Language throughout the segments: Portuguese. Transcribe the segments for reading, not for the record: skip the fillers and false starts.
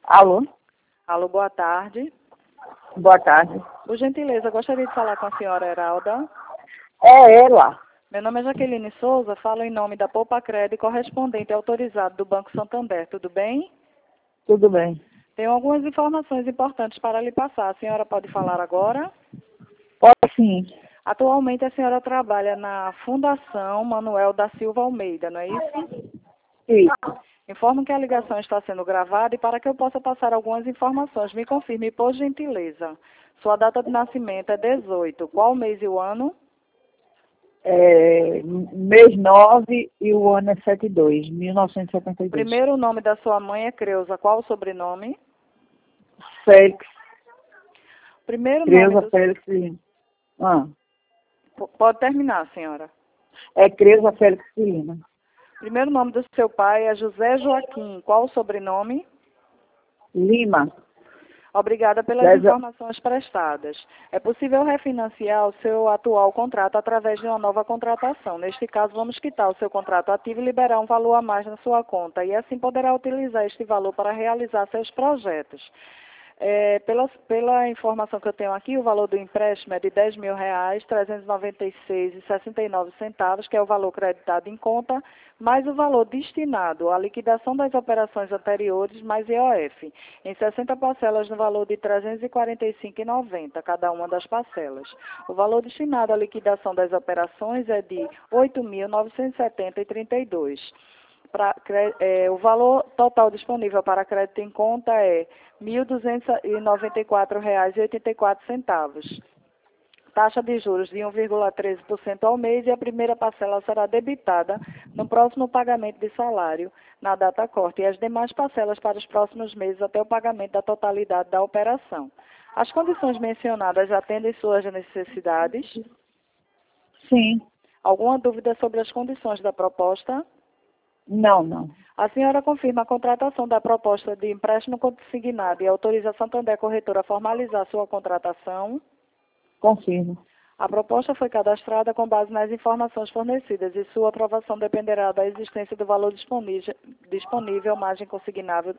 Alô? Alô, boa tarde. Boa tarde. Por gentileza, gostaria de falar com a senhora Heralda. É ela. Meu nome é Jaqueline Souza, falo em nome da Poupa Crédito, correspondente autorizado do Banco Santander. Tudo bem? Tudo bem. Tenho algumas informações importantes para lhe passar. A senhora pode falar agora? Pode sim. Atualmente a senhora trabalha na Fundação Manuel da Silva Almeida, não é isso? Isso. Informo que a ligação está sendo gravada e para que eu possa passar algumas informações, me confirme, por gentileza. Sua data de nascimento é 18. Qual o mês e o ano? Mês 9 e o ano é 72, 1972. Primeiro nome da sua mãe é Creuza. Qual o sobrenome? Félix. Primeiro nome Creuza do... Félix Lima. Pode terminar, senhora. É Creuza Félix Lima. Primeiro nome do seu pai é José Joaquim. Qual o sobrenome? Lima. Obrigada pelas informações prestadas. É possível refinanciar o seu atual contrato através de uma nova contratação. Neste caso, vamos quitar o seu contrato ativo e liberar um valor a mais na sua conta. E assim poderá utilizar este valor para realizar seus projetos. Pela informação que eu tenho aqui, o valor do empréstimo é de R$ 10.396,69, que é o valor creditado em conta, mais o valor destinado à liquidação das operações anteriores, mais IOF, em 60 parcelas no valor de R$ 345,90, cada uma das parcelas. O valor destinado à liquidação das operações é de R$ 8.970,32. O valor total disponível para crédito em conta é R$ 1.294,84. Taxa de juros de 1,13% ao mês e a primeira parcela será debitada no próximo pagamento de salário, na data corte, e as demais parcelas para os próximos meses até o pagamento da totalidade da operação. As condições mencionadas atendem suas necessidades? Sim. Alguma dúvida sobre as condições da proposta? Não. A senhora confirma a contratação da proposta de empréstimo consignado e autoriza a Santander Corretora a formalizar sua contratação? Confirmo. A proposta foi cadastrada com base nas informações fornecidas e sua aprovação dependerá da existência do valor disponível, margem consignável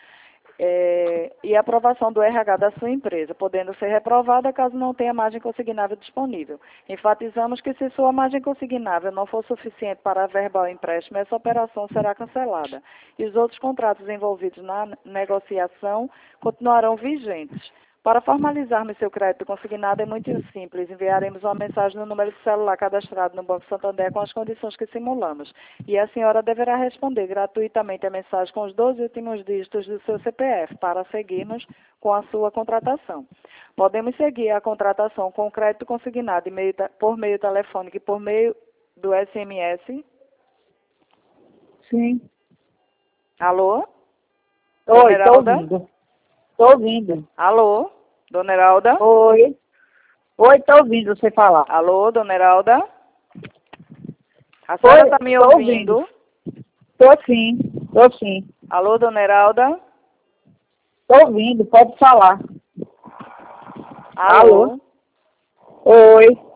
e aprovação do RH da sua empresa, podendo ser reprovada caso não tenha margem consignável disponível. Enfatizamos que se sua margem consignável não for suficiente para averbar o empréstimo, essa operação será cancelada e os outros contratos envolvidos na negociação continuarão vigentes. Para formalizarmos seu crédito consignado é muito simples. Enviaremos uma mensagem no número de celular cadastrado no Banco Santander com as condições que simulamos. E a senhora deverá responder gratuitamente a mensagem com os 12 últimos dígitos do seu CPF para seguirmos com a sua contratação. Podemos seguir a contratação com crédito consignado por meio telefônico e por meio do SMS? Sim. Alô? Oi, estou ouvindo. Estou ouvindo. Alô? Dona Heralda? Oi, estou ouvindo você falar. Alô, Dona Heralda? A senhora está me ouvindo? Estou sim. Alô, Dona Heralda? Estou ouvindo, pode falar. Alô? Oi.